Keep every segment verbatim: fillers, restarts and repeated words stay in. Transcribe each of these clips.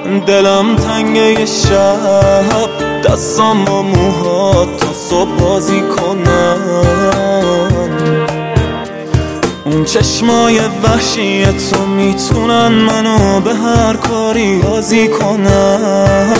دلم تنگه شب، دستم با موهات تا صبح بازی کنن. اون چشمای وحشی تو میتونن منو به هر کاری راضی کنن.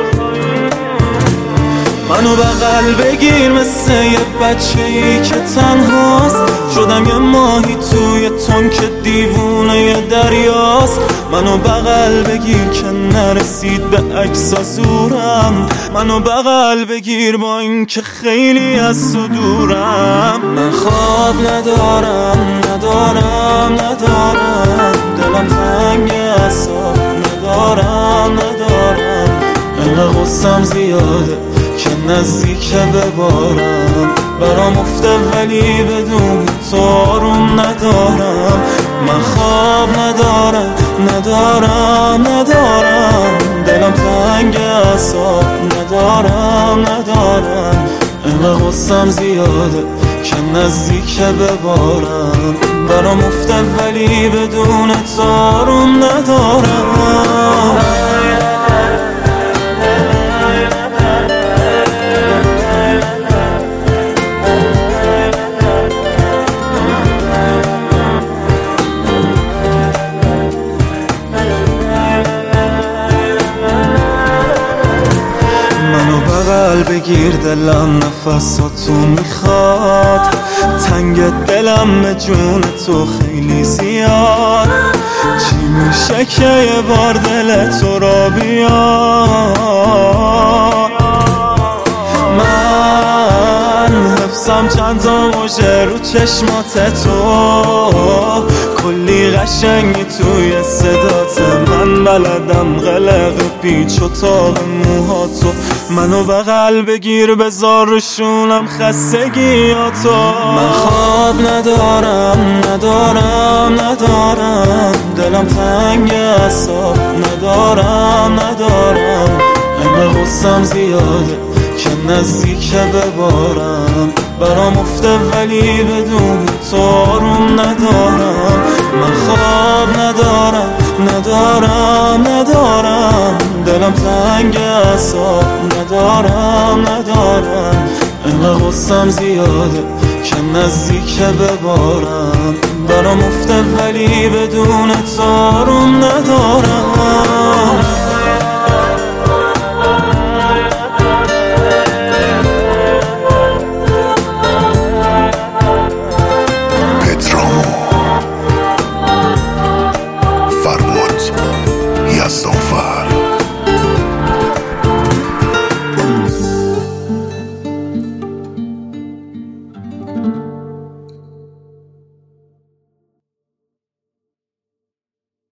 منو بغل بگیر مثل یه بچه‌ای که تنهاست، شدم یه ماهی توی تنک دیوونه یه دریاست. منو بغل بگیر که نرسید به عکس زورم، منو بغل بگیر با این که خیلی از تو دورم. من خواب ندارم ندارم ندارم، دلم تنگ اعصاب ندارم ندارم. انقدر غصم زیاده که نزدیک ببارم، برام افته ولی بدون تو آروم ندارم. من خواب ندارم ندارم ندارم، دلم تنگ اعصاب ندارم ندارم. انقدر غصم زیاده که نزدیک ببارم، برام افته ولی بدون تو آروم ندارم. بگیر دلم نفساتو میخواد، تنگ دلم به جون تو خیلی زیاد. چی میشه که یه بار دل تو را بیاد؟ من حفظم چند تا موجه رو چشمات تو، کلی قشنگی توی صدات من، بلدم غلق پیچ و تاب موهاتو. منو بغل بگیر بذار روشونم خستگیاتو. من خواب ندارم ندارم ندارم، دلم تنگ اعصاب ندارم ندارم. انقدر غصم زیاده که نزدیک ببارم، برام افته ولی بدون تو آروم ندارم. من خواب ندارم ندارم ندارم، دلم تنگ اعصاب ندارم ندارم. انقدر غصم زیاده که نزدیک ببارم، برام افته ولی بدون تو آروم ندارم.